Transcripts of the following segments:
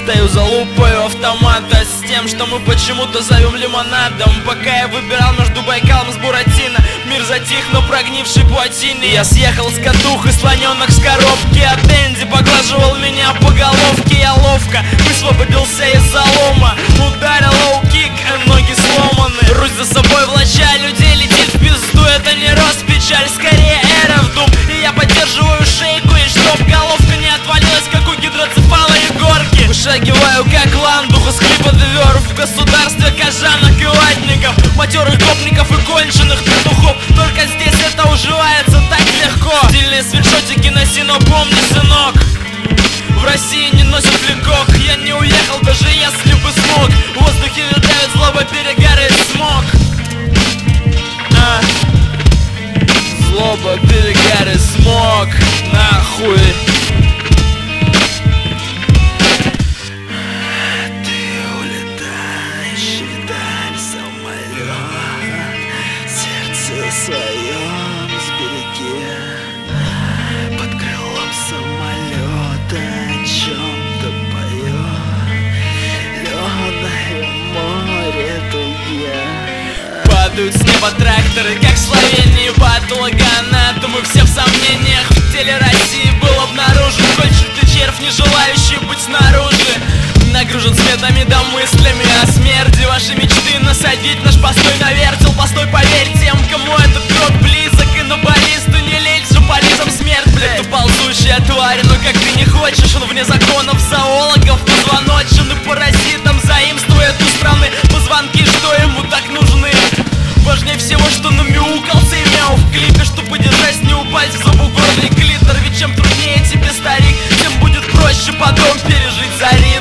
Стою за лупою автомата с тем, что мы почему-то зовем лимонадом. Пока я выбирал между Байкалом с Буратино, мир затих, но прогнивший плотиной. Я съехал с катухой, слоненок с коробки, а Дэнди поглаживал меня по головке. Я ловко высвободился из залома, ударил лоу-кик, ноги сломаны. Русь за собой влача, людей летит в пизду. Это не рост, печаль, скорее эра в дум. И я поддерживаю шейку, и чтоб головка не отвалилась, как у гидроцефала Егорки. Вышагиваю как ландуха с клипа двер в государстве кожанок и ватников, матерых гопников и конченых петухов. Только здесь это уживается так легко. Стильные свитшотики носи, но помни, сынок, в России не носят ликок. Я не уехал, даже если бы смог. В воздухе летают злоба, перегары и смог. Злоба, перегары, смог. Нахуй. Ты улетаешь вдаль, самолет, сердце своем сбереги. Под крылом самолета о чем-то поет зеленое море дуги. Падают с неба тракторы, как в Словении, патологоанатомы. Мы все в сомнениях, в теле России был обнаружен кольчатый червь, не желающий быть снаружи. Нагружен сметами да мыслями о смерти. Ваши мечты насадить наш постой на вертел. Постой, поверь тем, кому этот гроб близок. И на баллисту не лезь же полизом смерть, блядь. Это ползущая тварь, но как ты не хочешь, он вне законов зоологов позвоночен. И паразитом заимствует у страны позвонки, что ему так нужны. Важнее всего, что намяукался и мяу в клипе, чтобы держась, не упасть в зубугорный клитор. Ведь чем труднее тебе, старик, тем будет проще потом пережить Зарин.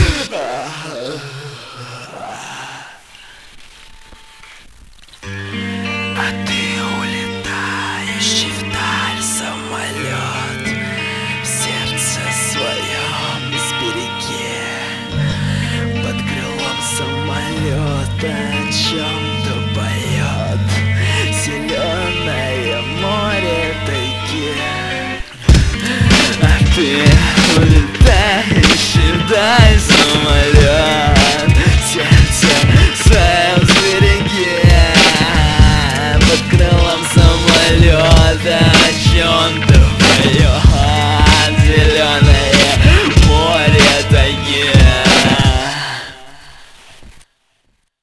А ты улетаешь вдаль, самолет, в сердце своем сбереги. Под крылом самолета о чем-то поет зеленое море тайги. А ты